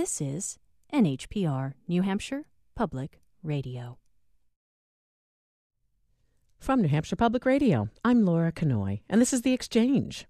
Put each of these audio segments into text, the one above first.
This is NHPR, New Hampshire Public Radio. From New Hampshire Public Radio, I'm Laura Kanoy, and this is The Exchange.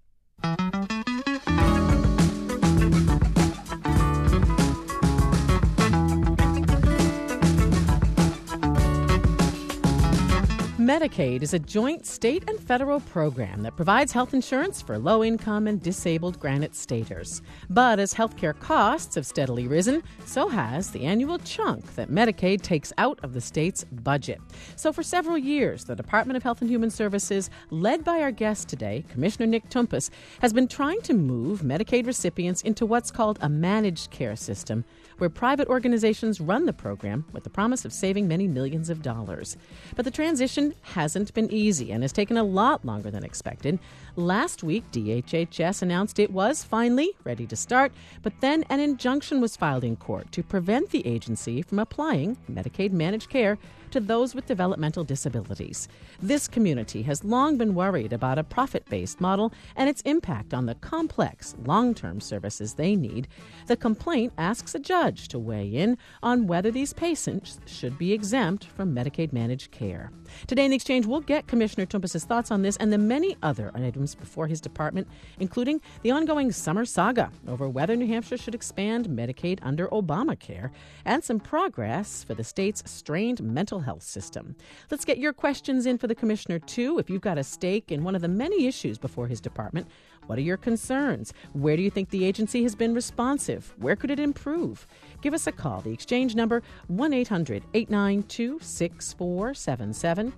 Medicaid is a joint state and federal program that provides health insurance for low-income and disabled Granite Staters. But as healthcare costs have steadily risen, so has the annual chunk that Medicaid takes out of the state's budget. So for several years, the Department of Health and Human Services, led by our guest today, Commissioner Nick Toumpas, has been trying to move Medicaid recipients into what's called a managed care system, where private organizations run the program with the promise of saving many millions of dollars. But the transition hasn't been easy and has taken a lot longer than expected. Last week, DHHS announced it was finally ready to start, but then an injunction was filed in court to prevent the agency from applying Medicaid managed care to those with developmental disabilities. This community has long been worried about a profit-based model and its impact on the complex, long-term services they need. The complaint asks a judge to weigh in on whether these patients should be exempt from Medicaid managed care. Today in the Exchange, we'll get Commissioner Toumpas' thoughts on this and the many other items before his department, including the ongoing summer saga over whether New Hampshire should expand Medicaid under Obamacare, and some progress for the state's strained mental health system. Let's get your questions in for the Commissioner, too. If you've got a stake in one of the many issues before his department, what are your concerns? Where do you think the agency has been responsive? Where could it improve? Give us a call. The Exchange number, 1-800-892-6477,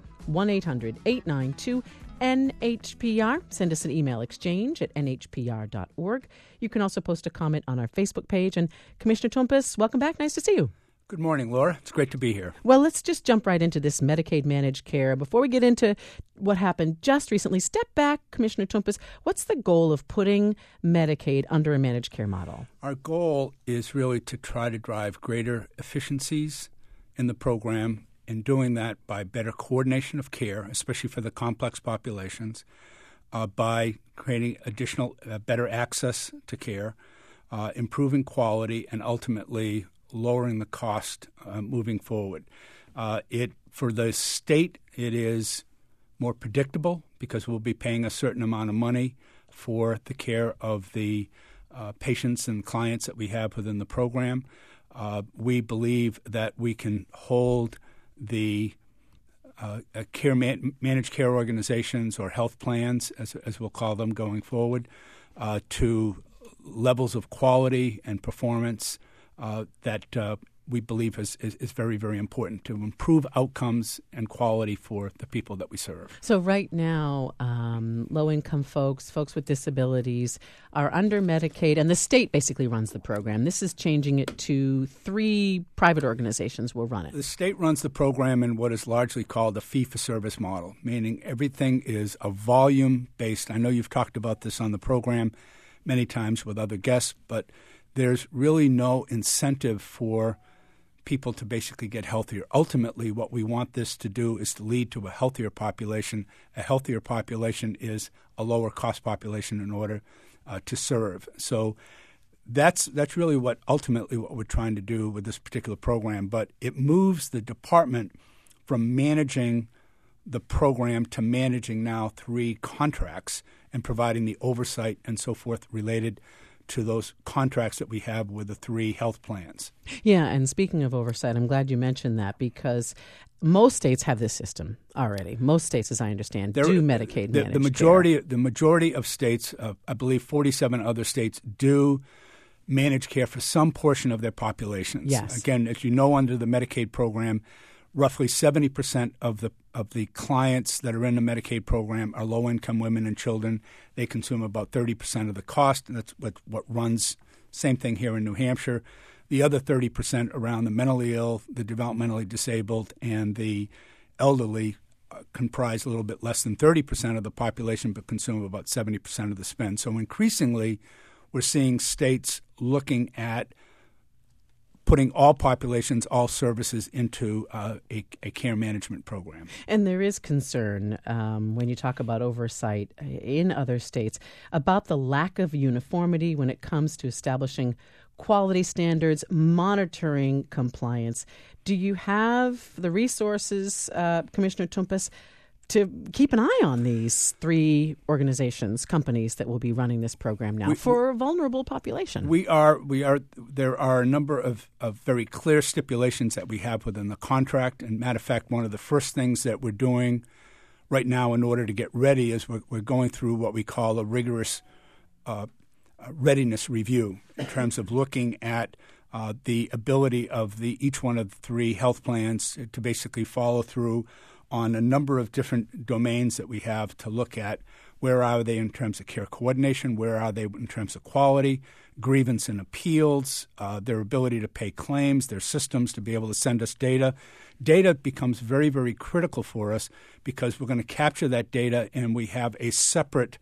1-800-892-NHPR. Send us an email, exchange@nhpr.org. You can also post a comment on our Facebook page. And Commissioner Toumpas, welcome back. Nice to see you. Good morning, Laura. It's great to be here. Well, let's just jump right into this Medicaid managed care. Before we get into what happened just recently, step back, Commissioner Toumpas. What's the goal of putting Medicaid under a managed care model? Our goal is really to try to drive greater efficiencies in the program, and doing that by better coordination of care, especially for the complex populations, by creating additional better access to care, improving quality, and ultimately lowering the cost moving forward. For the state, it is more predictable because we'll be paying a certain amount of money for the care of the patients and clients that we have within the program. We believe that we can hold the managed care organizations, or health plans, as we'll call them going forward, to levels of quality and performance that we believe is very, very important to improve outcomes and quality for the people that we serve. So right now, low-income folks with disabilities are under Medicaid, and the state basically runs the program. This is changing it to 3 private organizations will run it. The state runs the program in what is largely called a fee-for-service model, meaning everything is a volume-based. I know you've talked about this on the program many times with other guests, but there's really no incentive for people to basically get healthier. Ultimately, what we want this to do is to lead to a healthier population. A healthier population is a lower cost population in order to serve. So that's really what we're trying to do with this particular program. But it moves the department from managing the program to managing now 3 contracts and providing the oversight and so forth related to those contracts that we have with the 3 health plans. Yeah, and speaking of oversight, I'm glad you mentioned that because most states have this system already. Most states, as I understand, do Medicaid managed care. The majority of states, I believe 47 other states, do managed care for some portion of their populations. Yes. Again, as you know, under the Medicaid program, roughly 70% of the clients that are in the Medicaid program are low-income women and children. They consume about 30% of the cost, and that's what runs. Same thing here in New Hampshire. The other 30% around the mentally ill, the developmentally disabled, and the elderly comprise a little bit less than 30% of the population, but consume about 70% of the spend. So increasingly, we're seeing states looking at putting all populations, all services into a care management program. And there is concern when you talk about oversight in other states about the lack of uniformity when it comes to establishing quality standards, monitoring compliance. Do you have the resources, Commissioner Toumpas, to keep an eye on these 3 organizations, companies that will be running this program now for a vulnerable population? We are. There are a number of very clear stipulations that we have within the contract. And matter of fact, one of the first things that we're doing right now in order to get ready is we're going through what we call a rigorous readiness review in terms of looking at the ability of each one of the 3 health plans to basically follow through on a number of different domains that we have to look at. Where are they in terms of care coordination? Where are they in terms of quality, grievance and appeals, their ability to pay claims, their systems to be able to send us data? Data becomes very, very critical for us because we're going to capture that data, and we have a separate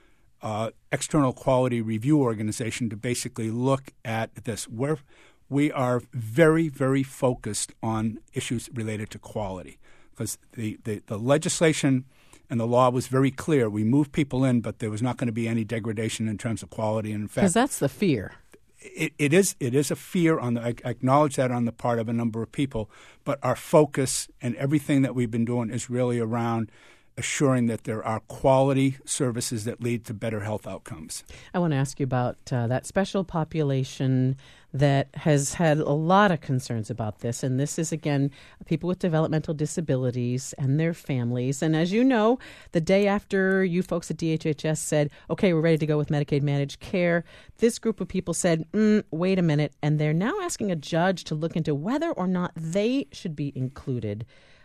external quality review organization to basically look at this. We are very, very focused on issues related to quality. Because the legislation and the law was very clear. We moved people in, but there was not going to be any degradation in terms of quality. And in fact, because that's the fear. It is a fear. I acknowledge that on the part of a number of people. But our focus and everything that we've been doing is really around assuring that there are quality services that lead to better health outcomes. I want to ask you about that special population that has had a lot of concerns about this. And this is, again, people with developmental disabilities and their families. And as you know, the day after you folks at DHHS said, okay, we're ready to go with Medicaid managed care, this group of people said, wait a minute. And they're now asking a judge to look into whether or not they should be included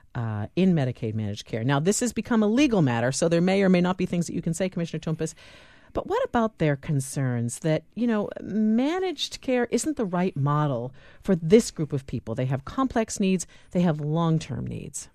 in Medicaid managed care. Now, this has become a legal matter, so there may or may not be things that you can say, Commissioner Toumpas. But what about their concerns that, managed care isn't the right model for this group of people? They have complex needs. They have long-term needs.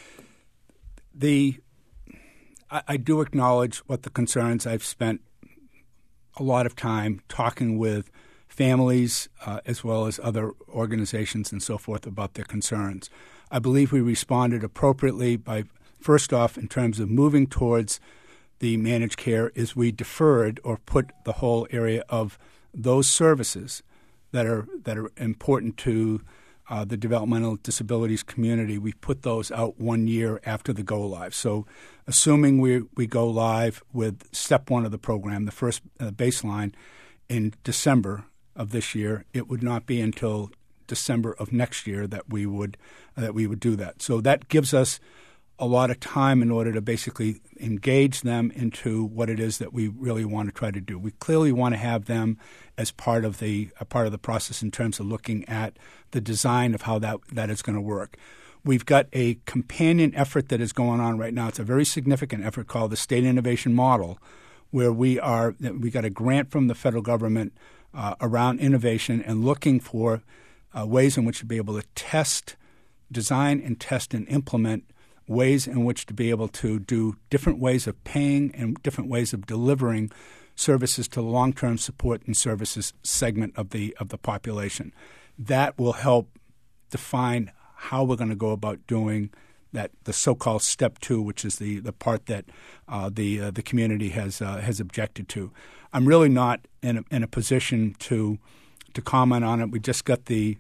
I do acknowledge what the concerns. I've spent a lot of time talking with families as well as other organizations and so forth about their concerns. I believe we responded appropriately by, first off, in terms of moving towards the managed care, is we deferred or put the whole area of those services that are important to the developmental disabilities community. We put those out 1 year after the go live. So assuming we go live with step 1 of the program, the first baseline, in December of this year, it would not be until December of next year that we would do that. So that gives us a lot of time in order to basically engage them into what it is that we really want to try to do. We clearly want to have them as part of the process in terms of looking at the design of how that is going to work. We've got a companion effort that is going on right now. It's a very significant effort called the State Innovation Model, where we got a grant from the federal government around innovation and looking for ways in which to be able to design and test and implement ways in which to be able to do different ways of paying and different ways of delivering services to the long-term support and services segment of the population. That will help define how we're going to go about doing that, the so-called step 2, which is the part that the community has objected to. I'm really not in a position to comment on it. We just got the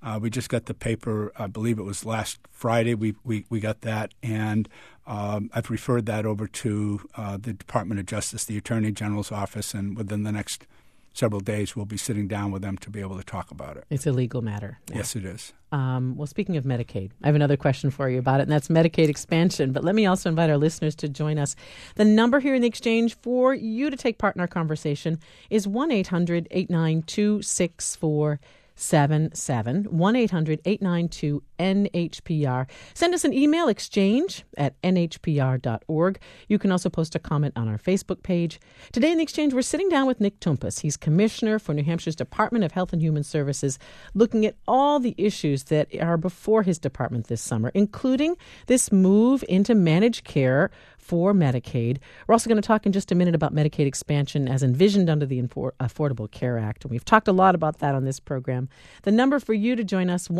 paper. I believe it was last Friday. We got that, and I've referred that over to the Department of Justice, the Attorney General's office, and within the next several days, we'll be sitting down with them to be able to talk about it. It's a legal matter. Yeah. Yes, it is. Well, speaking of Medicaid, I have another question for you about it, and that's Medicaid expansion. But let me also invite our listeners to join us. The number here in the exchange for you to take part in our conversation is 1-800-892-6477, 1-800-892-NHPR. Send us an email, exchange@nhpr.org. You can also post a comment on our Facebook page. Today in the exchange, we're sitting down with Nick Toumpas. He's commissioner for New Hampshire's Department of Health and Human Services, looking at all the issues that are before his department this summer, including this move into managed care for Medicaid. We're also going to talk in just a minute about Medicaid expansion as envisioned under the Affordable Care Act. And we've talked a lot about that on this program. The number for you to join us,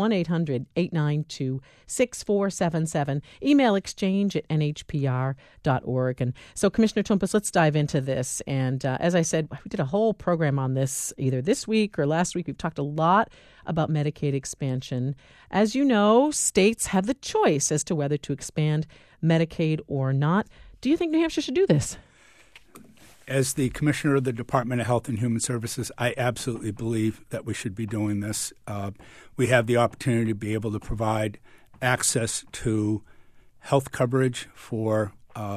1-800-892-6477. Email exchange@nhpr.org. And so, Commissioner Toumpas, let's dive into this. And as I said, we did a whole program on this either this week or last week. We've talked a lot about Medicaid expansion. As you know, states have the choice as to whether to expand Medicaid or not. Do you think New Hampshire should do this? As the Commissioner of the Department of Health and Human Services, I absolutely believe that we should be doing this. We have the opportunity to be able to provide access to health coverage for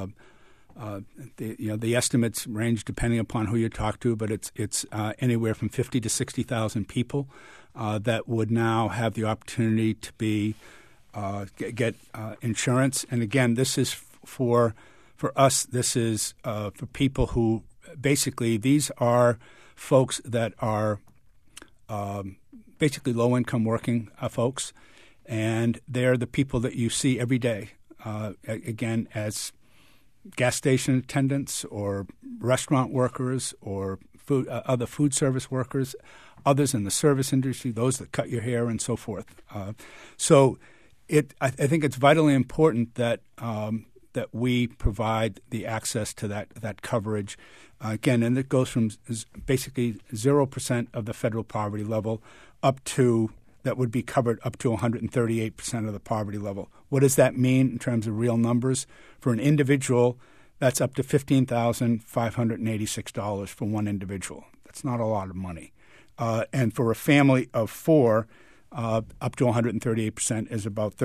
the estimates range depending upon who you talk to, but it's anywhere from 50 to 60,000 people that would now have the opportunity to be get insurance. And again, this is for us. This is for people who basically these are folks that are basically low income working folks, and they're the people that you see every day. Again, as gas station attendants or restaurant workers or other food service workers, others in the service industry, those that cut your hair and so forth. So I think it's vitally important that that we provide the access to that coverage. Again, and it goes from basically 0% of the federal poverty level up to that would be covered up to 138% of the poverty level. What does that mean in terms of real numbers? For an individual, that's up to $15,586 for one individual. That's not a lot of money. And for a family of four, up to 138% is about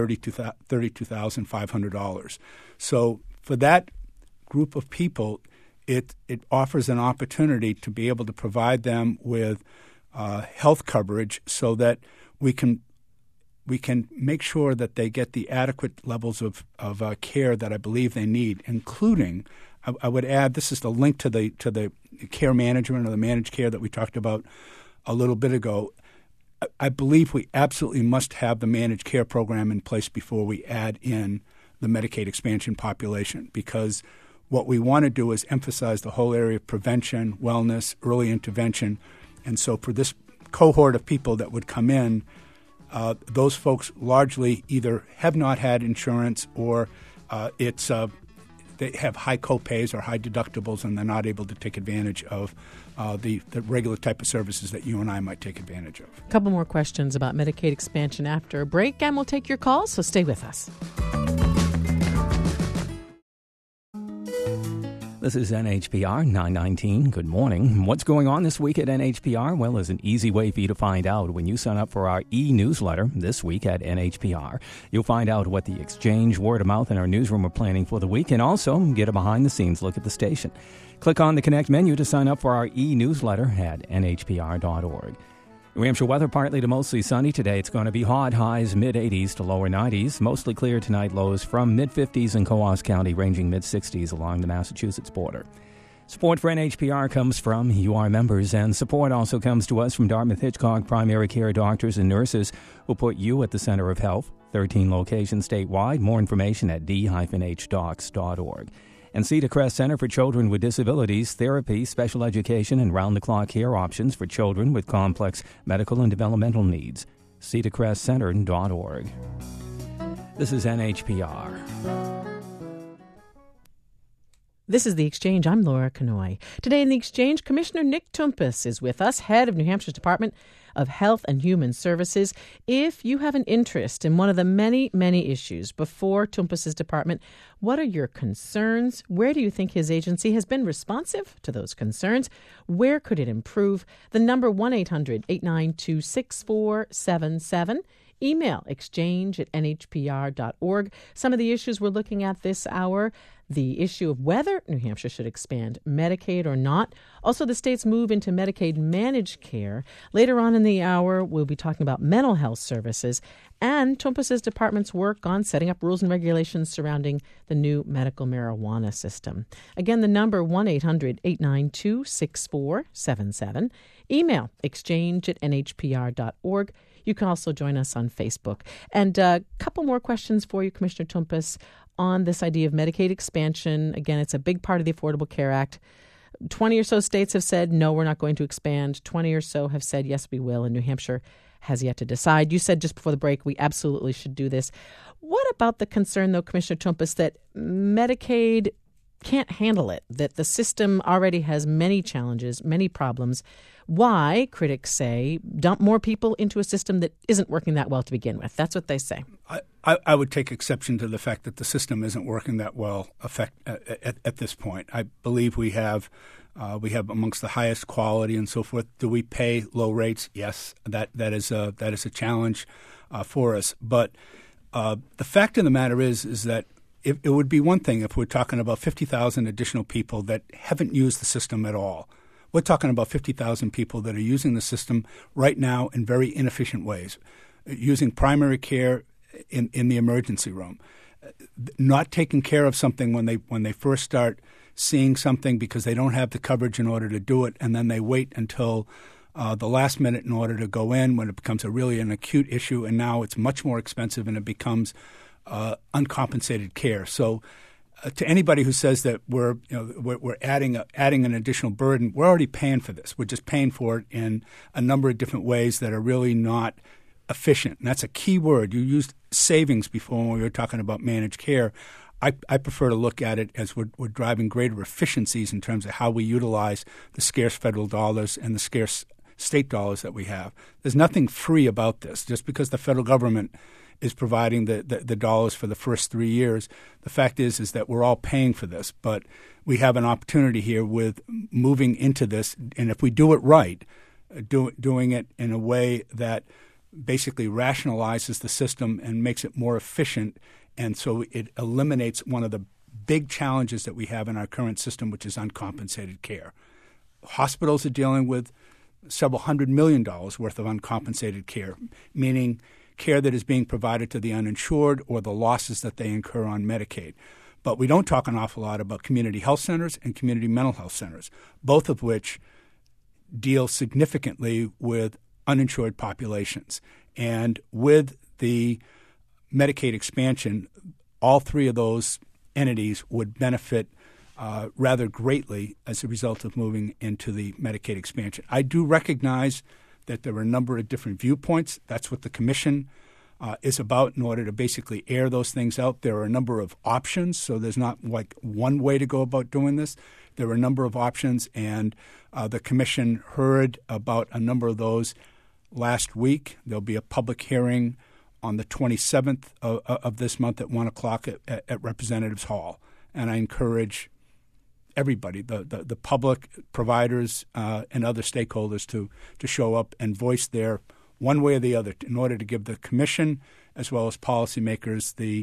$32,500. So for that group of people, it offers an opportunity to be able to provide them with health coverage so that we can make sure that they get the adequate levels of care that I believe they need, including, I would add, this is the link to the care management or the managed care that we talked about a little bit ago. I believe we absolutely must have the managed care program in place before we add in the Medicaid expansion population, because what we want to do is emphasize the whole area of prevention, wellness, early intervention. And so for this cohort of people that would come in, those folks largely either have not had insurance or they have high copays or high deductibles, and they're not able to take advantage of the regular type of services that you and I might take advantage of. A couple more questions about Medicaid expansion after a break, and we'll take your calls, so stay with us. This is NHPR 919. Good morning. What's going on this week at NHPR? Well, there's an easy way for you to find out. When you sign up for our e-newsletter this week at NHPR, you'll find out what the Exchange, Word of Mouth, and our newsroom are planning for the week, and also get a behind-the-scenes look at the station. Click on the Connect menu to sign up for our e-newsletter at nhpr.org. New Hampshire weather, partly to mostly sunny today. It's going to be hot, highs mid-80s to lower 90s. Mostly clear tonight, lows from mid-50s in Coos County, ranging mid-60s along the Massachusetts border. Support for NHPR comes from UR members, and support also comes to us from Dartmouth-Hitchcock primary care doctors and nurses who put you at the center of health. 13 locations statewide. More information at d-hdocs.org. And Cedar Crest Center for Children with Disabilities, therapy, special education, and round-the-clock care options for children with complex medical and developmental needs. cedarcrestcenter.org. This is NHPR. This is The Exchange. I'm Laura Kanoy. Today in The Exchange, Commissioner Nick Toumpas is with us, head of New Hampshire's Department of Health and Human Services. If you have an interest in one of the many, many issues before Toumpas's department, what are your concerns? Where do you think his agency has been responsive to those concerns? Where could it improve? The number 1-800-892-6477. Email exchange@nhpr.org. Some of the issues we're looking at this hour: the issue of whether New Hampshire should expand Medicaid or not. Also, the state's move into Medicaid managed care. Later on in the hour, we'll be talking about mental health services and Toumpas's department's work on setting up rules and regulations surrounding the new medical marijuana system. Again, the number 1-800-892-6477. Email exchange@nhpr.org. You can also join us on Facebook. And a couple more questions for you, Commissioner Toumpas. on this idea of Medicaid expansion. Again, it's a big part of the Affordable Care Act. 20 or so states have said, no, we're not going to expand. 20 or so have said, yes, we will. And New Hampshire has yet to decide. You said just before the break, we absolutely should do this. What about the concern, though, Commissioner Toumpas, that Medicaid can't handle it, that the system already has many challenges, many problems? Why, critics say, dump more people into a system that isn't working that well to begin with? That's what they say. I would take exception to the fact that the system isn't working that well at this point. I believe we have amongst the highest quality and so forth. Do we pay low rates? Yes, that is a challenge for us. But the fact of the matter is that it would be one thing if we're talking about 50,000 additional people that haven't used the system at all. We're talking about 50,000 people that are using the system right now in very inefficient ways, using primary care in the emergency room, not taking care of something when they first start seeing something because they don't have the coverage in order to do it, and then they wait until the last minute in order to go in when it becomes an acute issue, and now it's much more expensive and it becomes uncompensated care. So to anybody who says that we're adding an additional burden, we're already paying for this. We're just paying for it in a number of different ways that are really not efficient. And that's a key word. You used savings before when we were talking about managed care. I prefer to look at it as we're driving greater efficiencies in terms of how we utilize the scarce federal dollars and the scarce state dollars that we have. There's nothing free about this. Just because the federal government is providing the dollars for the first 3 years, the fact is that we're all paying for this. But we have an opportunity here with moving into this, and if we do it right, doing it in a way that basically rationalizes the system and makes it more efficient, and so it eliminates one of the big challenges that we have in our current system, which is uncompensated care. Hospitals are dealing with several $100 million worth of uncompensated care, meaning care that is being provided to the uninsured or the losses that they incur on Medicaid. But we don't talk an awful lot about community health centers and community mental health centers, both of which deal significantly with uninsured populations. And with the Medicaid expansion, all three of those entities would benefit rather greatly as a result of moving into the Medicaid expansion. I do recognize that there are a number of different viewpoints. That's what the commission is about in order to basically air those things out. There are a number of options, so there's not like one way to go about doing this. There are a number of options, and the commission heard about a number of those last week. There'll be a public hearing on the 27th of this month at 1 o'clock at Representatives Hall. And I encourage everybody, the public, providers, and other stakeholders to show up and voice their one way or the other in order to give the commission as well as policymakers the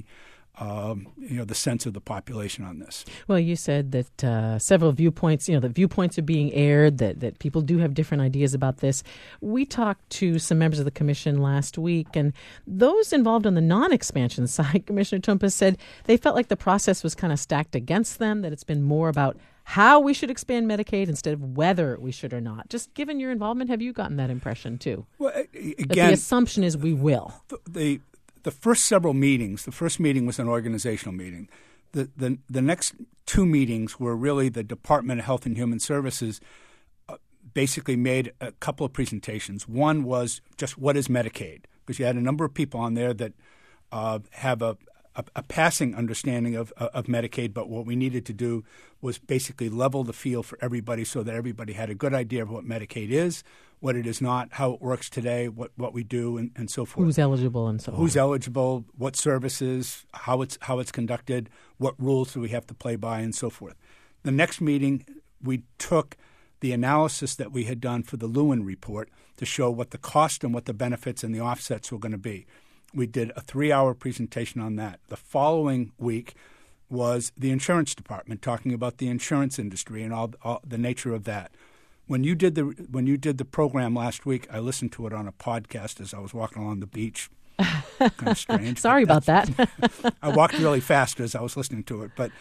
sense of the population on this. Well, you said that several viewpoints, that viewpoints are being aired, that people do have different ideas about this. We talked to some members of the commission last week, and those involved on the non-expansion side, Commissioner Toumpas, said they felt like the process was kind of stacked against them, that it's been more about how we should expand Medicaid instead of whether we should or not. Just given your involvement, have you gotten that impression too? Well, again, that the assumption is we will. The first several meetings, the first meeting was an organizational meeting. The next two meetings were really the Department of Health and Human Services basically made a couple of presentations. One was just what is Medicaid, because you had a number of people on there that have a passing understanding of Medicaid, but what we needed to do was basically level the field for everybody so that everybody had a good idea of what Medicaid is, what it is not, how it works today, what we do, and so forth. Who's eligible and so on. Who's eligible, what services, how it's conducted, what rules do we have to play by, and so forth. The next meeting, we took the analysis that we had done for the Lewin report to show what the cost and what the benefits and the offsets were going to be. We did a 3-hour presentation on that. The following week was the insurance department talking about the insurance industry and all the nature of that. When you did the program last week, I listened to it on a podcast as I was walking along the beach. Kind of strange. Sorry about that. I walked really fast as I was listening to it. But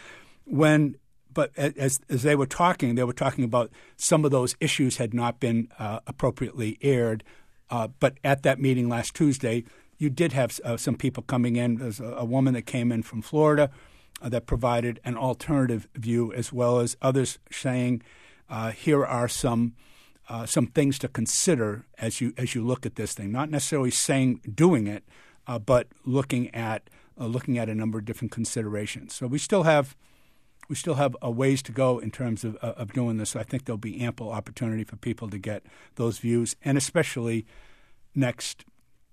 as they were talking about some of those issues had not been appropriately aired. But at that meeting last Tuesday, you did have some people coming in. There's a woman that came in from Florida that provided an alternative view, as well as others saying, here are some things to consider as you look at this thing. Not necessarily saying doing it, but looking at a number of different considerations. So we still have a ways to go in terms of doing this. So I think there'll be ample opportunity for people to get those views, and especially next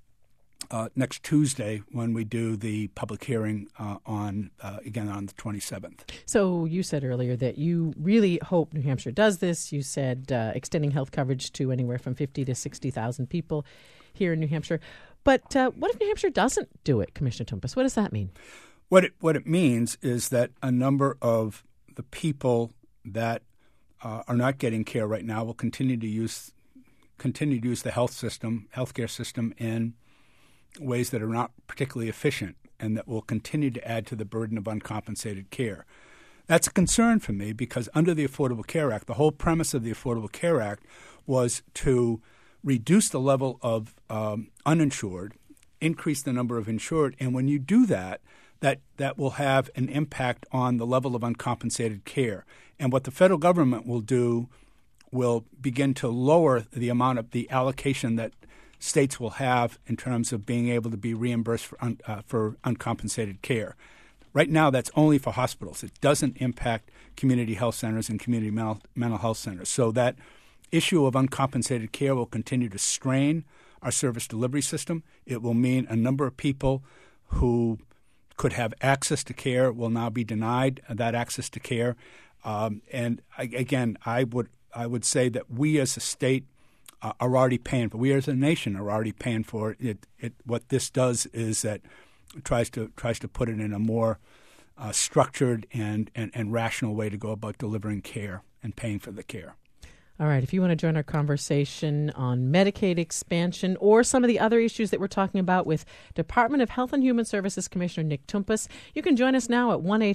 Tuesday when we do the public hearing on the 27th. So you said earlier that you really hope New Hampshire does this. You said extending health coverage to anywhere from 50 to 60,000 people here in New Hampshire. But what if New Hampshire doesn't do it, Commissioner Toumpas? What does that mean? What it means is that a number of the people that are not getting care right now will continue to use the healthcare system in ways that are not particularly efficient, and that will continue to add to the burden of uncompensated care. That's a concern for me because under the Affordable Care Act, the whole premise of the Affordable Care Act was to reduce the level of uninsured, increase the number of insured, and when you do that will have an impact on the level of uncompensated care. And what the federal government will do will begin to lower the amount of the allocation that states will have in terms of being able to be reimbursed for uncompensated care. Right now, that's only for hospitals. It doesn't impact community health centers and community mental health centers. So that issue of uncompensated care will continue to strain our service delivery system. It will mean a number of people who could have access to care will now be denied that access to care. And again, I would say that we as a state are already paying for. We as a nation are already paying for it. What this does is that it tries to put it in a more structured and rational way to go about delivering care and paying for the care. All right. If you want to join our conversation on Medicaid expansion or some of the other issues that we're talking about with Department of Health and Human Services Commissioner Nick Toumpas, you can join us now at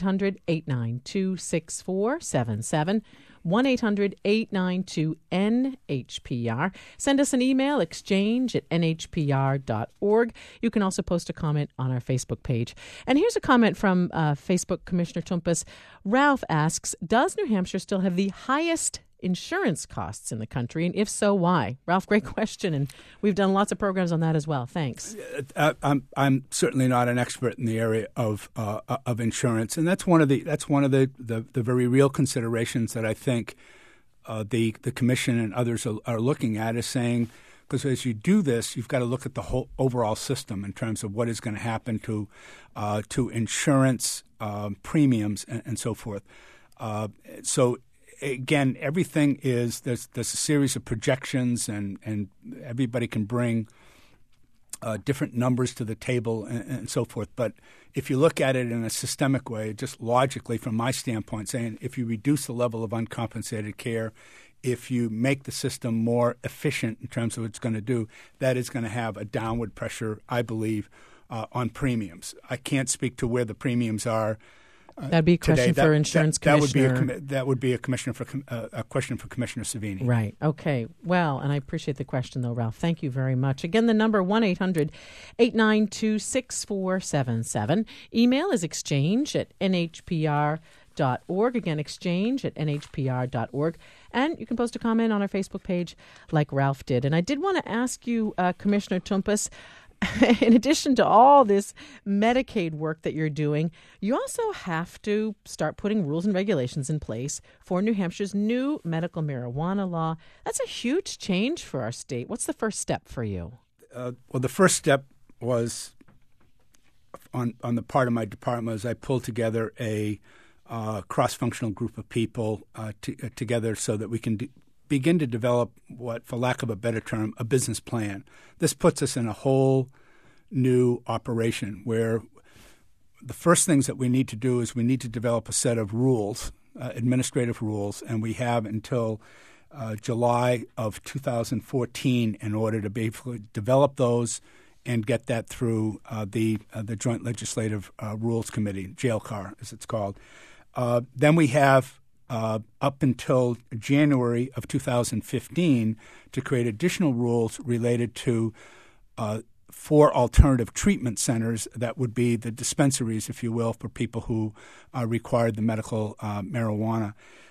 1-800-892-6477. 1-800-892-NHPR. Send us an email, exchange@nhpr.org. You can also post a comment on our Facebook page. And here's a comment from Facebook Commissioner Toumpas. Ralph asks, does New Hampshire still have the highest insurance costs in the country? And if so, why? Ralph, great question. And we've done lots of programs on that as well. Thanks. I'm certainly not an expert in the area of insurance, and that's one of the very real considerations that I think the commission and others are looking at, is saying, because as you do this, you've got to look at the whole overall system in terms of what is going to happen to insurance premiums and so forth. So again, everything is there's a series of projections, and everybody can bring different numbers to the table and so forth. But if you look at it in a systemic way, just logically from my standpoint, saying if you reduce the level of uncompensated care, if you make the system more efficient in terms of what it's going to do, that is going to have a downward pressure, I believe, on premiums. I can't speak to where the premiums are. That'd be a question for insurance commissioner. That would be a question for Commissioner Savini. Right. Okay. Well, and I appreciate the question, though, Ralph. Thank you very much. Again, the number 1-800-892-6477. Email is exchange@nhpr.org. Again, exchange@nhpr.org. And you can post a comment on our Facebook page like Ralph did. And I did want to ask you, Commissioner Toumpas, in addition to all this Medicaid work that you're doing, you also have to start putting rules and regulations in place for New Hampshire's new medical marijuana law. That's a huge change for our state. What's the first step for you? Well, the first step was on the part of my department as I pulled together a cross-functional group of people together so that we can begin to develop what, for lack of a better term, a business plan. This puts us in a whole new operation where the first things that we need to do is we need to develop a set of rules, administrative rules, and we have until July of 2014 in order to be able to develop those and get that through the Joint Legislative Rules Committee, JLCAR as it's called. Then we have up until January of 2015 to create additional rules related to 4 alternative treatment centers that would be the dispensaries, if you will, for people who required the medical marijuana.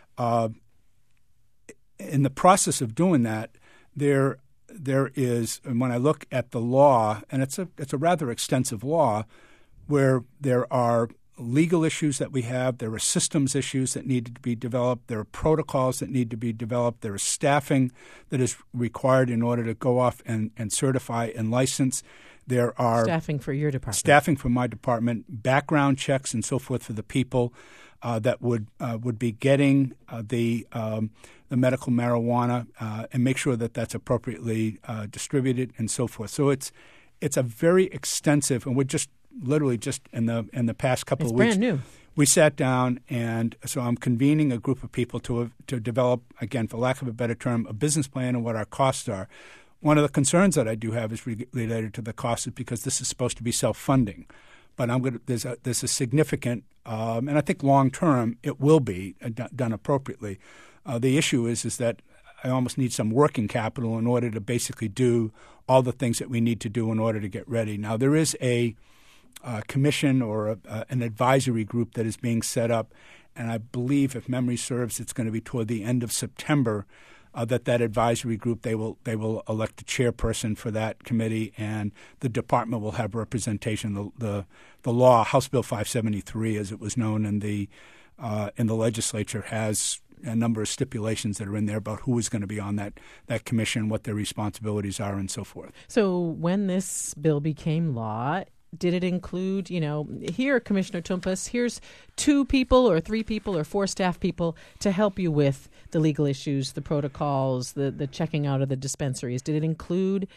In the process of doing that, there is, and when I look at the law, and it's a rather extensive law, where there are legal issues that we have, there are systems issues that need to be developed, there are protocols that need to be developed, there is staffing that is required in order to go off and certify and license. There are staffing for your department. Staffing for my department, background checks and so forth for the people that would be getting the medical marijuana and make sure that that's appropriately distributed and so forth. So it's a very extensive, and we're just literally just in the past couple of weeks. It's brand new. We sat down, and so I'm convening a group of people to develop, again, for lack of a better term, a business plan and what our costs are. One of the concerns that I do have is related to the costs, is because this is supposed to be self-funding. But there's a significant, and I think long term it will be done appropriately. The issue is that I almost need some working capital in order to basically do all the things that we need to do in order to get ready. Now, there is a commission or an advisory group that is being set up, and I believe, if memory serves, it's going to be toward the end of September that advisory group, they will elect a chairperson for that committee, and the department will have representation. The law, House Bill 573, as it was known in the legislature, has a number of stipulations that are in there about who is going to be on that commission, what their responsibilities are, and so forth. So when this bill became law, did it include, here, Commissioner Toumpas, here's 2 people or 3 people or 4 staff people to help you with the legal issues, the protocols, the checking out of the dispensaries? Did it include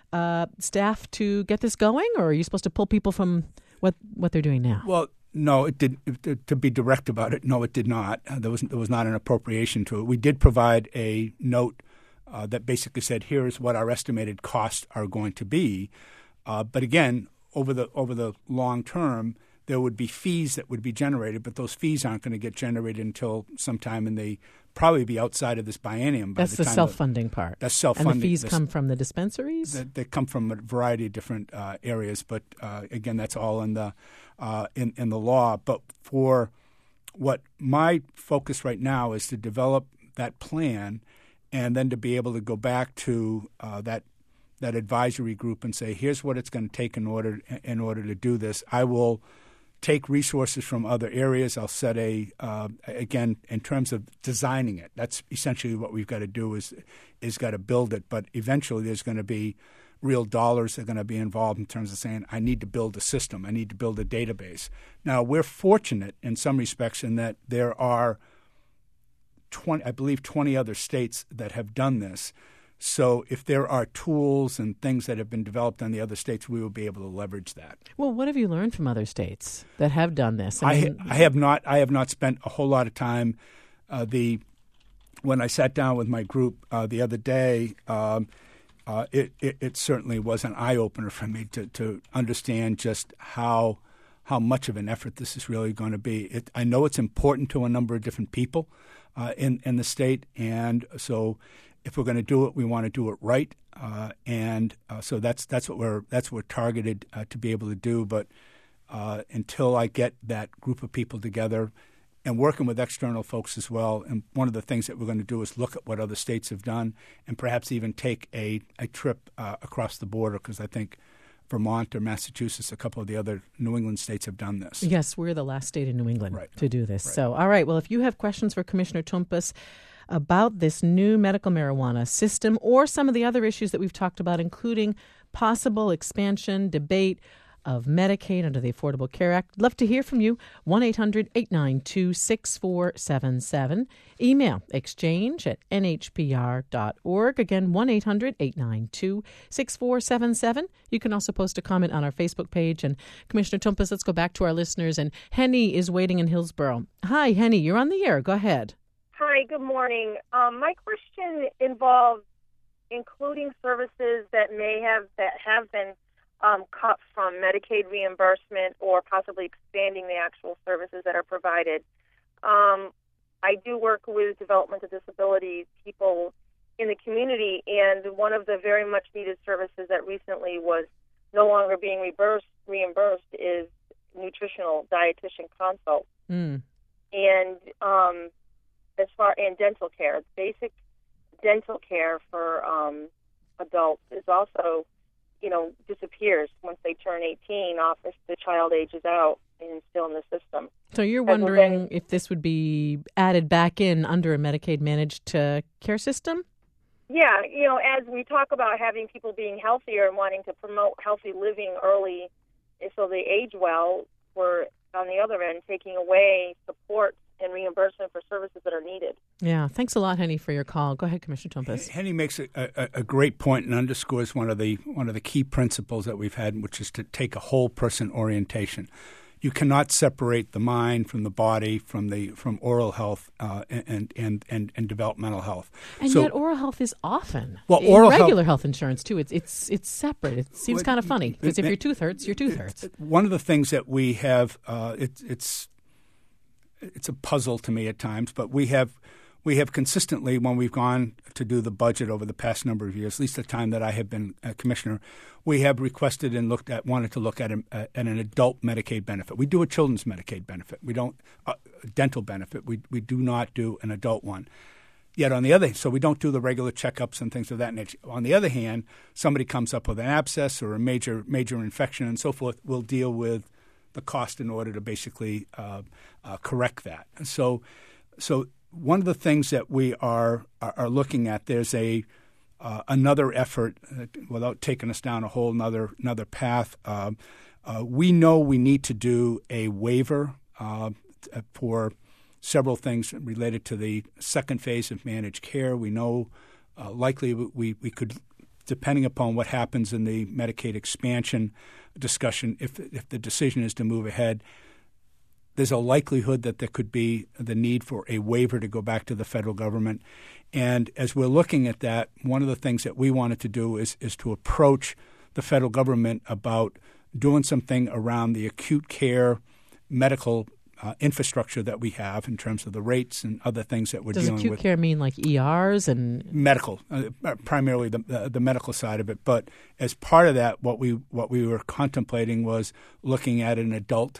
staff to get this going, or are you supposed to pull people from what they're doing now? Well, no, it did. To be direct about it, no, it did not. There was not an appropriation to it. We did provide a note that basically said, here's what our estimated costs are going to be. But again, over the long term, there would be fees that would be generated, but those fees aren't going to get generated until sometime, and they probably be outside of this biennium. That's the self-funding part. That's self-funding. And the fees come from the dispensaries? They come from a variety of different areas, but again, that's all in the law. But for what my focus right now is to develop that plan, and then to be able to go back to that advisory group and say, here's what it's going to take in order to do this. I will take resources from other areas. I'll set again, in terms of designing it, that's essentially what we've got to do is got to build it. But eventually there's going to be real dollars that are going to be involved in terms of saying, I need to build a system. I need to build a database. Now, we're fortunate in some respects in that there are 20 other states that have done this. So if there are tools and things that have been developed in the other states, we will be able to leverage that. Well, what have you learned from other states that have done this? I have not spent a whole lot of time. When I sat down with my group the other day, it certainly was an eye-opener for me to understand just how much of an effort this is really going to be. I know it's important to a number of different people in the state, and so if we're going to do it, we want to do it right, so that's what we're targeted to be able to do. But until I get that group of people together, and working with external folks as well, and one of the things that we're going to do is look at what other states have done, and perhaps even take a trip across the border, because I think Vermont or Massachusetts, a couple of the other New England states have done this. Yes, we're the last state in New England to do this. Right. So, all right. Well, if you have questions for Commissioner Toumpas about this new medical marijuana system or some of the other issues that we've talked about, including possible expansion, debate of Medicaid under the Affordable Care Act, love to hear from you. 1-800-892-6477. Email exchange@nhpr.org. Again, 1-800-892-6477. You can also post a comment on our Facebook page. And Commissioner Toumpas, let's go back to our listeners. And Henny is waiting in Hillsborough. Hi, Henny, you're on the air. Go ahead. Hi, good morning. My question involves including services that have been cut from Medicaid reimbursement, or possibly expanding the actual services that are provided. I do work with developmental disability people in the community, and one of the very much needed services that recently was no longer being reimbursed is nutritional dietitian consult. And as far in dental care, basic dental care for adults is also, disappears once they turn 18 off if the child ages out and still in the system. So you're wondering if this would be added back in under a Medicaid managed care system? Yeah, as we talk about having people being healthier and wanting to promote healthy living early so they age well, we're, on the other end, taking away support and reimbursement for services that are needed. Yeah. Thanks a lot, Henny, for your call. Go ahead, Commissioner Tompis. Henny makes a great point and underscores one of the key principles that we've had, which is to take a whole person orientation. You cannot separate the mind from the body, from oral health and developmental health. And yet oral health is often regular health insurance too. It's separate. It seems kind of funny because if your tooth hurts, your tooth hurts. One of the things that we have, it's a puzzle to me at times, but we have consistently, when we've gone to do the budget over the past number of years, at least the time that I have been a commissioner, we have requested and wanted to look at an adult Medicaid benefit. We do a children's Medicaid benefit. We don't dental benefit. We do not do an adult one. Yet on the other, so we don't do the regular checkups and things of that nature. On the other hand, somebody comes up with an abscess or a major infection and so forth, we'll deal with the cost in order to basically correct that. And so one of the things that we are looking at, there's another effort without taking us down a whole another path. We know we need to do a waiver for several things related to the second phase of managed care. We know likely we could, depending upon what happens in the Medicaid expansion discussion, if the decision is to move ahead, there's a likelihood that there could be the need for a waiver to go back to the federal government. And as we're looking at that, one of the things that we wanted to do is to approach the federal government about doing something around the acute care medical infrastructure that we have in terms of the rates and other things that we're dealing with. Does acute care mean like ERs and medical, primarily the medical side of it? But as part of that, what we were contemplating was looking at an adult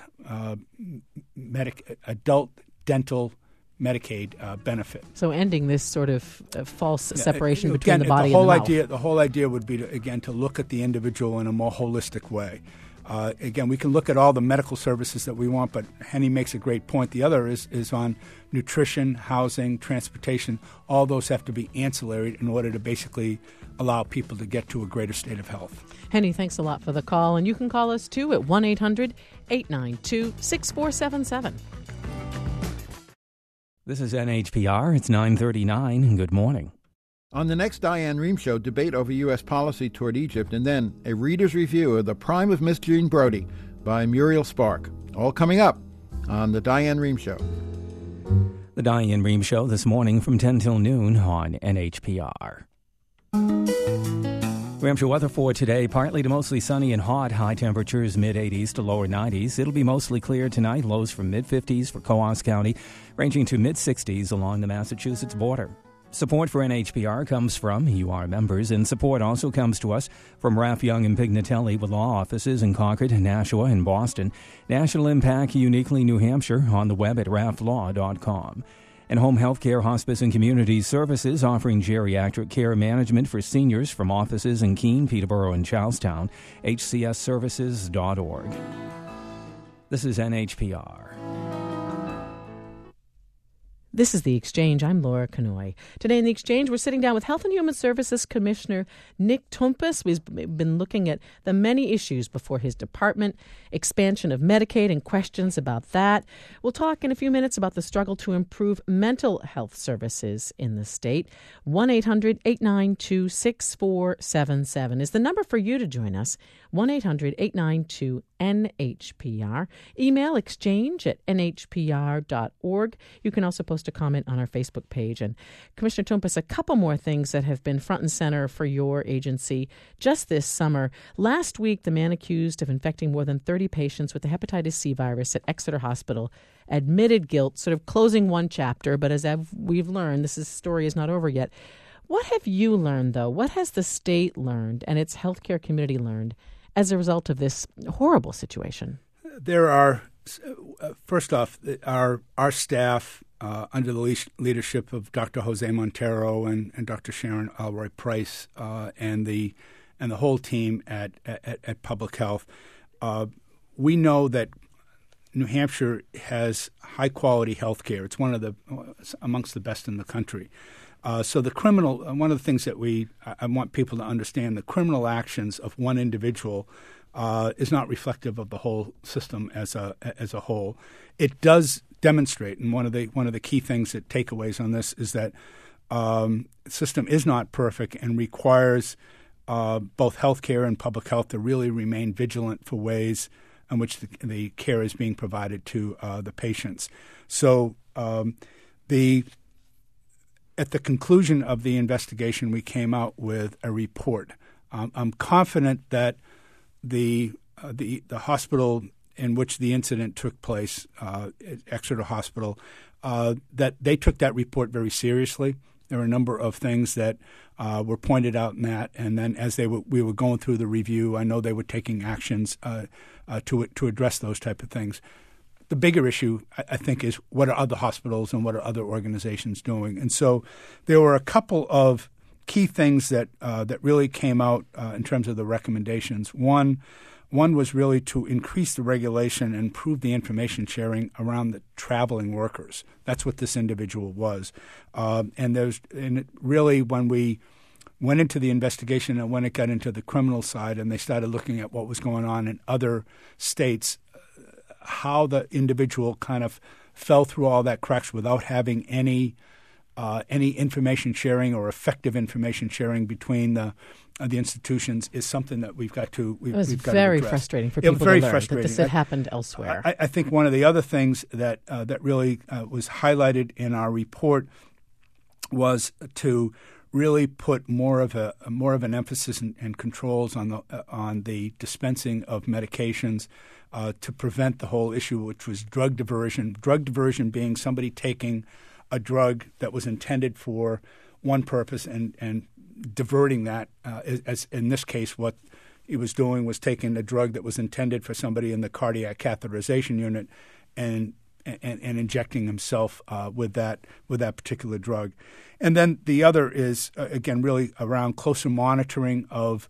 dental Medicaid benefit. So ending this sort of false separation between the body and the mouth. The whole idea would be to look at the individual in a more holistic way. Again, we can look at all the medical services that we want, but Henny makes a great point. The other is on nutrition, housing, transportation. All those have to be ancillary in order to basically allow people to get to a greater state of health. Henny, thanks a lot for the call. And you can call us, too, at 1-800-892-6477. This is NHPR. It's 9:39. Good morning. On the next Diane Rehm Show, debate over U.S. policy toward Egypt, and then a reader's review of The Prime of Miss Jean Brodie by Muriel Spark. All coming up on the Diane Rehm Show. The Diane Rehm Show this morning from 10 till noon on NHPR. New Hampshire weather for today, partly to mostly sunny and hot, high temperatures mid-80s to lower 90s. It'll be mostly clear tonight, lows from mid-50s for Coos County, ranging to mid-60s along the Massachusetts border. Support for NHPR comes from UR members, and support also comes to us from Raff Young and Pignatelli with law offices in Concord, Nashua, and Boston. National Impact, uniquely New Hampshire, on the web at rafflaw.com. And Home Healthcare, Hospice, and Community Services offering geriatric care management for seniors from offices in Keene, Peterborough, and Charlestown. hcsservices.org. This is NHPR. This is The Exchange. I'm Laura Canoy. Today in The Exchange, we're sitting down with Health and Human Services Commissioner Nick Tompis. We've been looking at the many issues before his department, expansion of Medicaid and questions about that. We'll talk in a few minutes about the struggle to improve mental health services in the state. 1-800-892-6477 is the number for you to join us. 1-800-892-NHPR. Email exchange@nhpr.org. You can also post a comment on our Facebook page. And Commissioner Tompis, a couple more things that have been front and center for your agency just this summer. Last week, the man accused of infecting more than 30 patients with the hepatitis C virus at Exeter Hospital admitted guilt, sort of closing one chapter. But as we've learned, this story is not over yet. What have you learned, though? What has the state learned and its healthcare community learned as a result of this horrible situation? There are, first off, our staff under the leadership of Dr. Jose Montero and Dr. Sharon Alroy Price and the whole team at Public Health, we know that New Hampshire has high-quality health care. It's amongst the best in the country. So the one of the things that I want people to understand, the criminal actions of one individual is not reflective of the whole system as a whole. It does demonstrate, and one of the key things that takeaways on this is that the system is not perfect and requires both healthcare and public health to really remain vigilant for ways in which the care is being provided to the patients. So at the conclusion of the investigation, we came out with a report. I'm confident that the hospital in which the incident took place, Exeter Hospital, that they took that report very seriously. There were a number of things that were pointed out in that, and then as we were going through the review, I know they were taking actions to address those type of things. The bigger issue, I think, is what are other hospitals and what are other organizations doing? And so there were a couple of key things that really came out in terms of the recommendations. One was really to increase the regulation and improve the information sharing around the traveling workers. That's what this individual was. And really, when we went into the investigation and when it got into the criminal side and they started looking at what was going on in other states, how the individual kind of fell through all that cracks without having any information sharing or effective information sharing between the institutions is something that we've got to address. It was very frustrating for people to learn that this had happened elsewhere. I think one of the other things that really was highlighted in our report was to really put more of an emphasis and controls on the dispensing of medications to prevent the whole issue, which was drug diversion. Drug diversion being somebody taking a drug that was intended for one purpose and diverting that, as in this case, what he was doing was taking a drug that was intended for somebody in the cardiac catheterization unit and injecting himself with that particular drug. And then the other is, again, really around closer monitoring of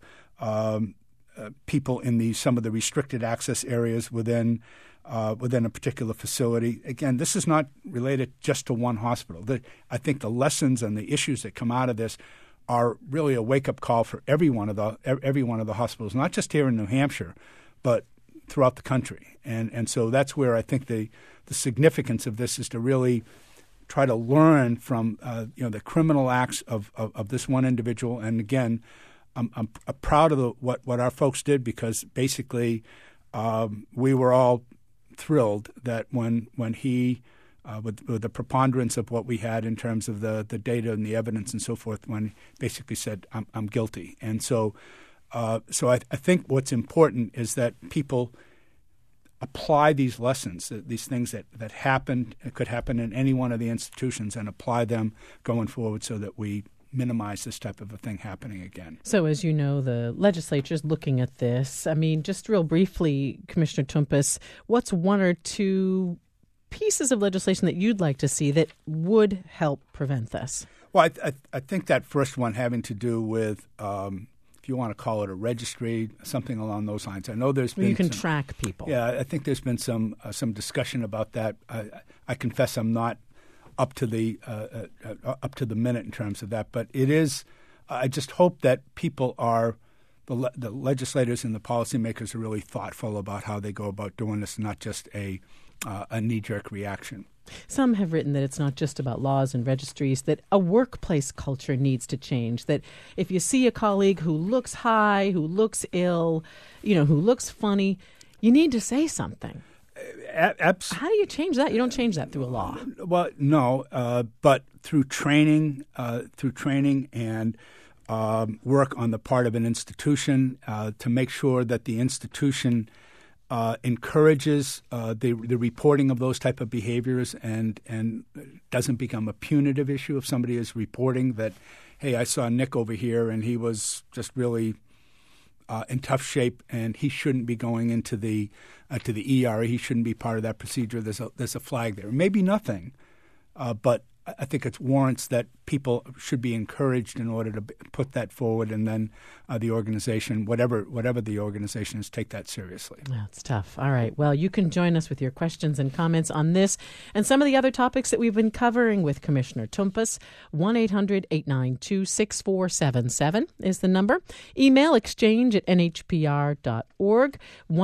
people in some of the restricted access areas within a particular facility. Again, this is not related just to one hospital. I think the lessons and the issues that come out of this are really a wake-up call for every one of the hospitals, not just here in New Hampshire, but throughout the country. And so that's where I think the significance of this is to really try to learn from the criminal acts of this one individual. And again, I'm proud of what our folks did, because basically we were all thrilled that when he with the preponderance of what we had in terms of the data and the evidence and so forth, when he basically said I'm guilty. And so I think what's important is that people apply these lessons, these things that happened, could happen in any one of the institutions, and apply them going forward so that we minimize this type of a thing happening again. So as you know, the legislature's looking at this. I mean, just real briefly, Commissioner Toumpas, what's one or two pieces of legislation that you'd like to see that would help prevent this? Well, I think that first one having to do with if you want to call it a registry, something along those lines. I know there's been you can track people. Yeah, I think there's been some discussion about that. I confess I'm not up to the minute in terms of that, but it is. I just hope that people are the legislators and the policymakers are really thoughtful about how they go about doing this, not just a knee-jerk reaction. Some have written that it's not just about laws and registries, that a workplace culture needs to change, that if you see a colleague who looks high, who looks ill, who looks funny, you need to say something. How do you change that? You don't change that through a law. Well, no, but through training and work on the part of an institution to make sure that the institution encourages the reporting of those type of behaviors and doesn't become a punitive issue if somebody is reporting that, hey, I saw Nick over here and he was just really in tough shape, and he shouldn't be going into the to the ER. He shouldn't be part of that procedure. There's a flag there. Maybe nothing, but I think it warrants that people should be encouraged in order to put that forward, and then the organization, whatever the organization is, take that seriously. Yeah, it's tough. All right. Well, you can join us with your questions and comments on this and some of the other topics that we've been covering with Commissioner Toumpas. 1-800-892-6477 is the number. Email exchange@nhpr.org,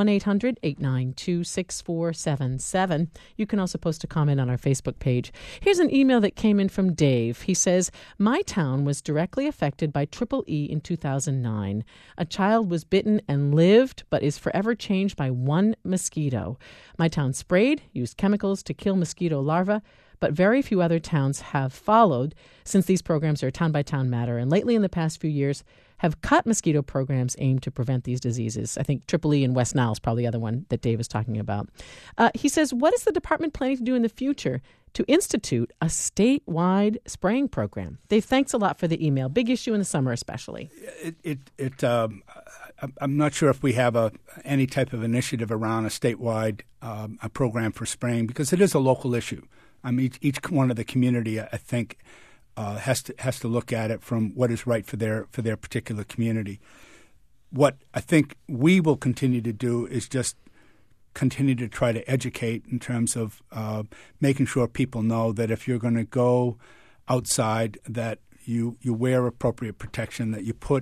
1-800-892-6477. You can also post a comment on our Facebook page. Here's an email that came in from Dave. He says, my town was directly affected by Triple E in 2009. A child was bitten and lived, but is forever changed by one mosquito. My town sprayed, used chemicals to kill mosquito larvae, but very few other towns have followed, since these programs are a town-by-town matter, and lately in the past few years have cut mosquito programs aimed to prevent these diseases. I think Triple E in West Nile is probably the other one that Dave was talking about. He says, what is the department planning to do in the future to institute a statewide spraying program? Dave, thanks a lot for the email. Big issue in the summer especially. I'm not sure if we have any type of initiative around a statewide a program for spraying, because it is a local issue. I mean, each one of the community, I think, has to look at it from what is right for their particular community. What I think we will continue to do is just continue to try to educate in terms of making sure people know that if you're going to go outside, that you wear appropriate protection, that you put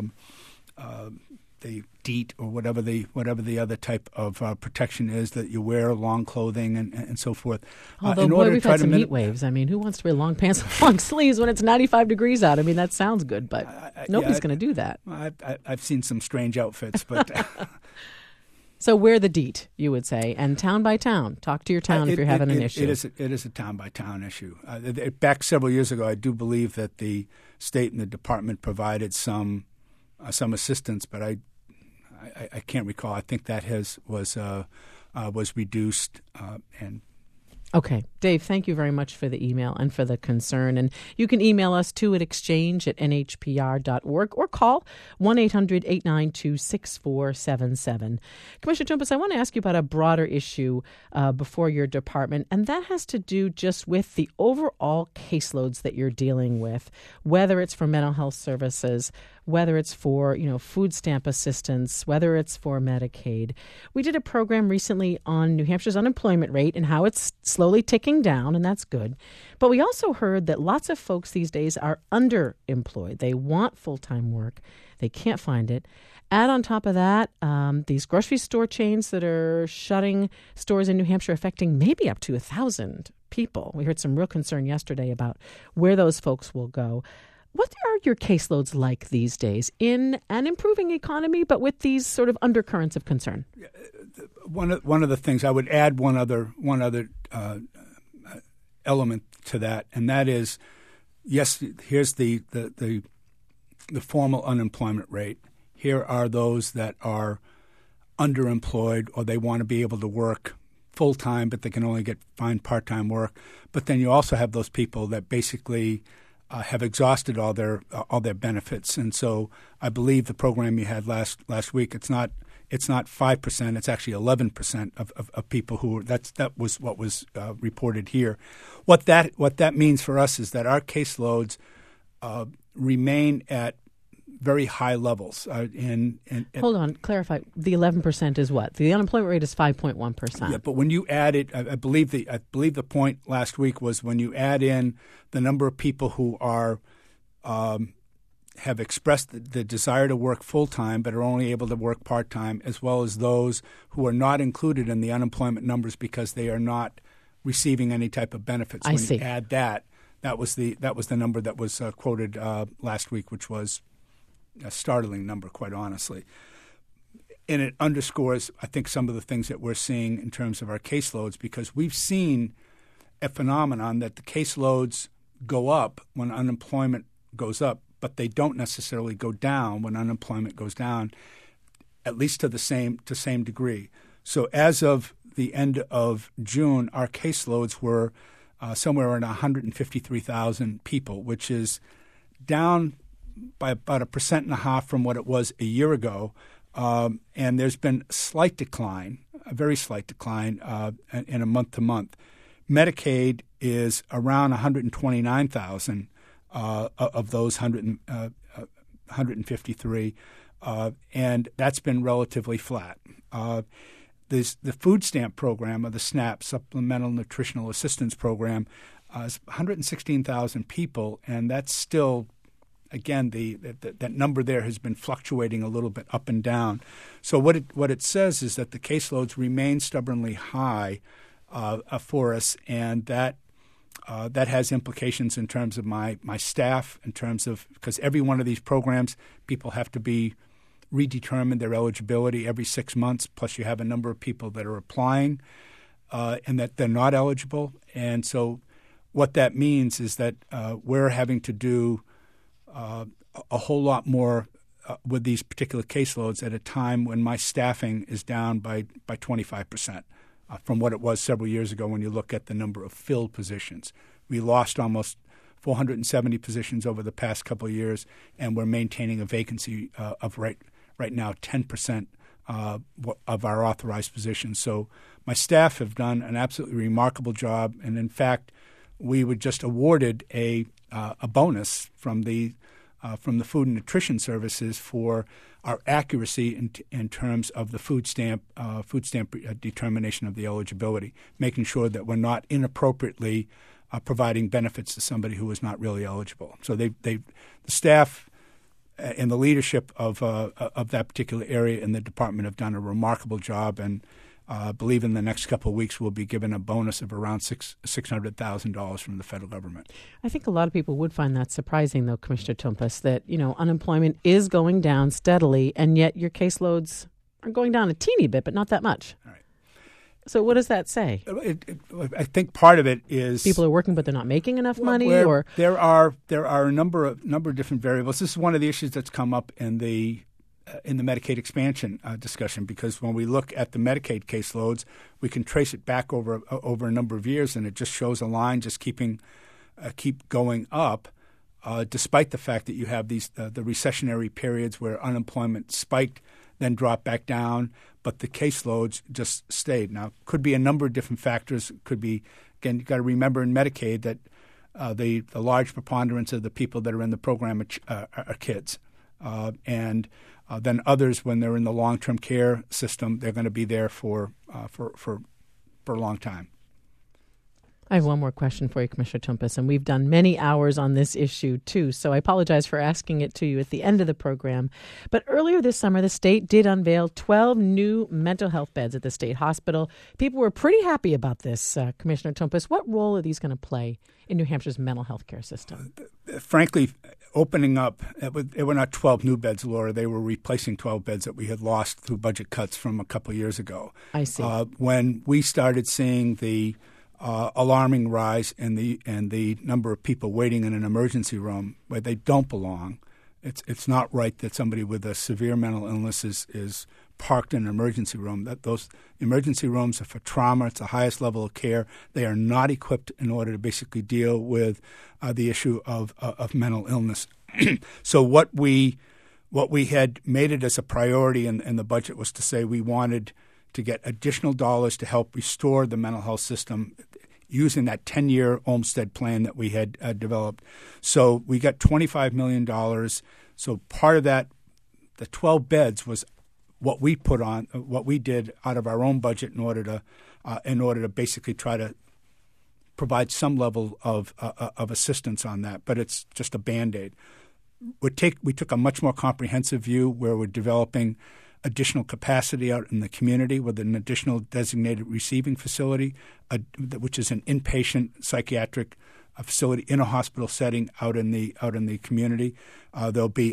the DEET or whatever the other type of protection is, that you wear long clothing and so forth. Although, boy, we've had some heat waves. I mean, who wants to wear long pants and long sleeves when it's 95 degrees out? I mean, that sounds good, but nobody's going to do that. I've seen some strange outfits, but... So wear the DEET, you would say, and town by town. Talk to your town if you're having an issue. It is a town-by-town issue. Back several years ago, I do believe that the state and the department provided some assistance, but I can't recall. I think that was reduced and. Okay. Dave, thank you very much for the email and for the concern. And you can email us too at exchange@nhpr.org or call 1-800-892-6477. Commissioner Toumpas, I want to ask you about a broader issue before your department, and that has to do just with the overall caseloads that you're dealing with, whether it's for mental health services, whether it's for, food stamp assistance, whether it's for Medicaid. We did a program recently on New Hampshire's unemployment rate and how it's slowly ticking down, and that's good. But we also heard that lots of folks these days are underemployed. They want full-time work. They can't find it. Add on top of that, these grocery store chains that are shutting stores in New Hampshire, affecting maybe up to 1,000 people. We heard some real concern yesterday about where those folks will go. What are your caseloads like these days in an improving economy, but with these sort of undercurrents of concern? One of the things I would add one other element to that, and that is, yes, here's the formal unemployment rate. Here are those that are underemployed, or they want to be able to work full time, but they can only find part-time work. But then you also have those people that basically have exhausted all their benefits, and so I believe the program you had last week, it's not 5%, it's actually 11% of people who that was what was reported here. What that means for us is that our caseloads remain at very high levels. Hold on, clarify. The 11% is what? The unemployment rate is 5.1%. Yeah, but when you add it, I believe the point last week was when you add in the number of people who are have expressed the desire to work full-time but are only able to work part-time, as well as those who are not included in the unemployment numbers because they are not receiving any type of benefits. I see. You add that was the number that was quoted last week, which was a startling number, quite honestly. And it underscores, I think, some of the things that we're seeing in terms of our caseloads, because we've seen a phenomenon that the caseloads go up when unemployment goes up, but they don't necessarily go down when unemployment goes down, at least to the same degree. So as of the end of June, our caseloads were somewhere around 153,000 people, which is down by about 1.5% from what it was a year ago. And there's been a slight decline, a very slight decline in a month-to-month. Medicaid is around 129,000 of those 153, and that's been relatively flat. The food stamp program, or the SNAP, Supplemental Nutritional Assistance Program, is 116,000 people, and that's still, again, that number there has been fluctuating a little bit up and down. So what it says is that the caseloads remain stubbornly high for us, and that has implications in terms of my staff, in terms of, because every one of these programs, people have to be redetermined their eligibility every 6 months, plus you have a number of people that are applying and that they're not eligible. And so what that means is that we're having to do a whole lot more with these particular caseloads at a time when my staffing is down by 25% from what it was several years ago when you look at the number of filled positions. We lost almost 470 positions over the past couple of years, and we're maintaining a vacancy of right now 10% of our authorized positions. So my staff have done an absolutely remarkable job, and in fact, we were just awarded a bonus from the Food and Nutrition Services for our accuracy in terms of the food stamp determination of the eligibility, making sure that we're not inappropriately providing benefits to somebody who is not really eligible. So the staff and the leadership of that particular area in the department have done a remarkable job, and I believe in the next couple of weeks we'll be given a bonus of around $600,000 from the federal government. I think a lot of people would find that surprising, though, Commissioner Tompis, that unemployment is going down steadily, and yet your caseloads are going down a teeny bit, but not that much. All right. So what does that say? I think part of it is people are working, but they're not making enough money, or there are a number of different variables. This is one of the issues that's come up in the Medicaid expansion discussion, because when we look at the Medicaid caseloads, we can trace it back over a number of years, and it just shows a line just keep going up, despite the fact that you have these the recessionary periods where unemployment spiked, then dropped back down, but the caseloads just stayed. Now, could be a number of different factors. Could be, again, you've got to remember in Medicaid that the large preponderance of the people that are in the program are kids, and then others, when they're in the long-term care system, they're going to be there for a long time. I have one more question for you, Commissioner Tompis, and we've done many hours on this issue, too, so I apologize for asking it to you at the end of the program. But earlier this summer, the state did unveil 12 new mental health beds at the state hospital. People were pretty happy about this, Commissioner Tompis. What role are these going to play in New Hampshire's mental health care system? Frankly, opening up, it were not 12 new beds, Laura. They were replacing 12 beds that we had lost through budget cuts from a couple of years ago. I see. When we started seeing the alarming rise in the number of people waiting in an emergency room where they don't belong, it's not right that somebody with a severe mental illness is parked in an emergency room. That those emergency rooms are for trauma. It's the highest level of care. They are not equipped in order to basically deal with the issue of mental illness. So what we had made it as a priority in the budget was to say we wanted to get additional dollars to help restore the mental health system using that 10-year Olmstead plan that we had developed. So we got $25 million. So part of that, the 12 beds, was what we put on, what we did out of our own budget in order to basically try to provide some level of assistance on that. But it's just a Band-Aid. We took a much more comprehensive view where we're developing additional capacity out in the community with an additional designated receiving facility, which is an inpatient psychiatric facility in a hospital setting out in the community. There'll be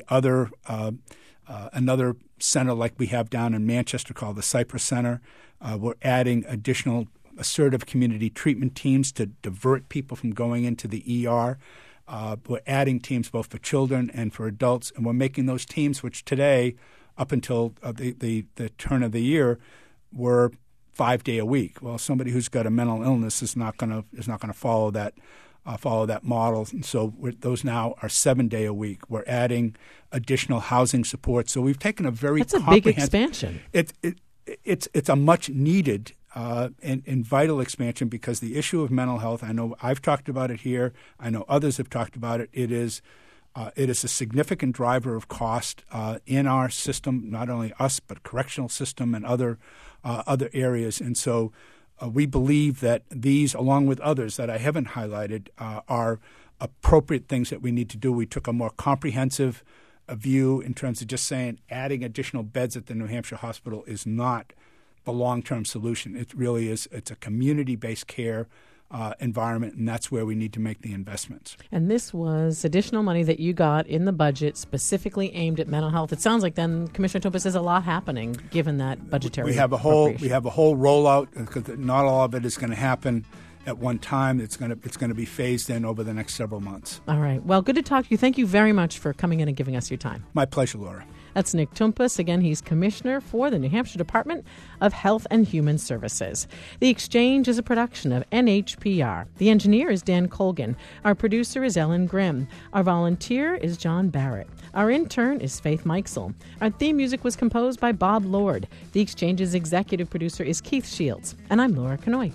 another center like we have down in Manchester called the Cypress Center. We're adding additional assertive community treatment teams to divert people from going into the ER. We're adding teams both for children and for adults, and we're making those teams, which today, up until the turn of the year, were 5 day a week. Well, somebody who's got a mental illness is not going to follow that follow that model. And so those now are 7-day a week. We're adding additional housing support. So we've taken a very That's a big expansion. It's a much needed and vital expansion because the issue of mental health, I know I've talked about it here. I know others have talked about it. It is a significant driver of cost in our system, not only us, but correctional system and other areas. And so we believe that these, along with others that I haven't highlighted, are appropriate things that we need to do. We took a more comprehensive view in terms of just saying adding additional beds at the New Hampshire hospital is not the long-term solution. It really is. It's a community-based care environment, and that's where we need to make the investments. And this was additional money that you got in the budget specifically aimed at mental health. It sounds like then, Commissioner Tompis, there's a lot happening given that budgetary we have a whole rollout because not all of it is going to happen at one time. It's going to be phased in over the next several months. All right. Well, good to talk to you. Thank you very much for coming in and giving us your time. My pleasure, Laura. That's Nick Tompis. Again, he's Commissioner for the New Hampshire Department of Health and Human Services. The Exchange is a production of NHPR. The engineer is Dan Colgan. Our producer is Ellen Grimm. Our volunteer is John Barrett. Our intern is Faith Meixel. Our theme music was composed by Bob Lord. The Exchange's executive producer is Keith Shields. And I'm Laura Kanoy.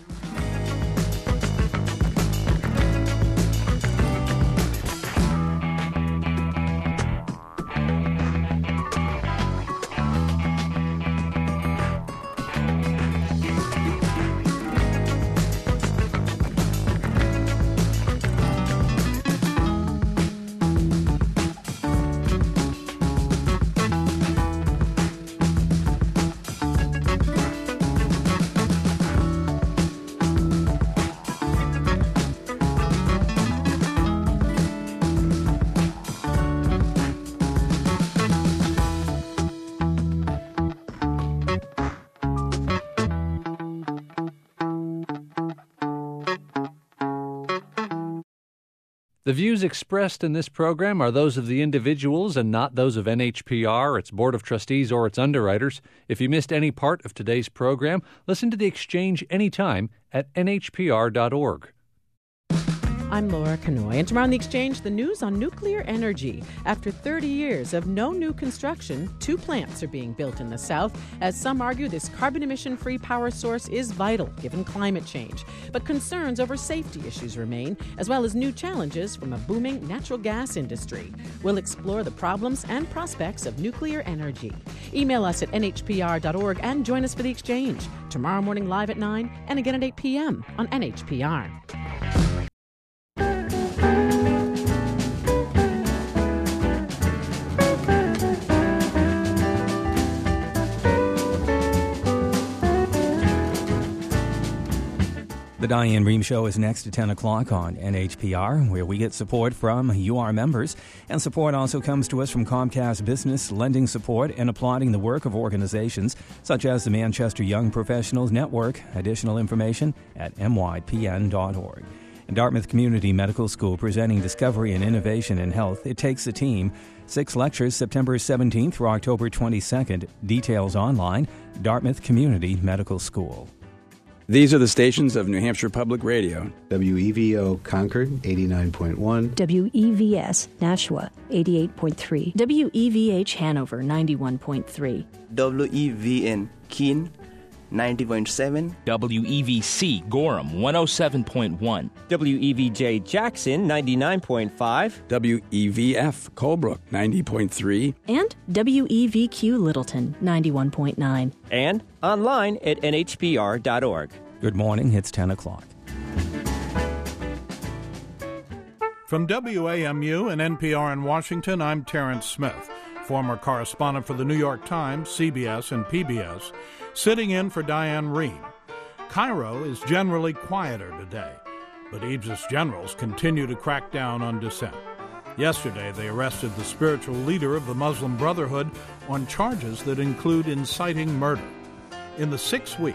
The views expressed in this program are those of the individuals and not those of NHPR, its Board of Trustees, or its underwriters. If you missed any part of today's program, listen to The Exchange anytime at nhpr.org. I'm Laura Kanoy, and tomorrow on The Exchange, the news on nuclear energy. After 30 years of no new construction, 2 plants are being built in the South. As some argue, this carbon emission-free power source is vital given climate change. But concerns over safety issues remain, as well as new challenges from a booming natural gas industry. We'll explore the problems and prospects of nuclear energy. Email us at nhpr.org and join us for The Exchange. Tomorrow morning live at 9 and again at 8 p.m. on NHPR. The Diane Rehm Show is next at 10 o'clock on NHPR, where we get support from you, our members. And support also comes to us from Comcast Business, lending support and applauding the work of organizations such as the Manchester Young Professionals Network. Additional information at mypn.org. And Dartmouth Community Medical School presenting Discovery and Innovation in Health. It takes a team. 6 lectures, September 17th through October 22nd. Details online, Dartmouth Community Medical School. These are the stations of New Hampshire Public Radio. WEVO Concord, 89.1. WEVS Nashua, 88.3. WEVH Hanover, 91.3. WEVN Keene, 90.7. WEVC Gorham, 107.1. WEVJ Jackson, 99.5. WEVF Colebrook, 90.3. And WEVQ Littleton, 91.9. And online at nhpr.org. Good morning. It's 10 o'clock. From WAMU and NPR in Washington, I'm Terrence Smith, former correspondent for the New York Times, CBS, and PBS, sitting in for Diane Rehm. Cairo is generally quieter today, but Egypt's generals continue to crack down on dissent. Yesterday, they arrested the spiritual leader of the Muslim Brotherhood on charges that include inciting murder. In the 6 weeks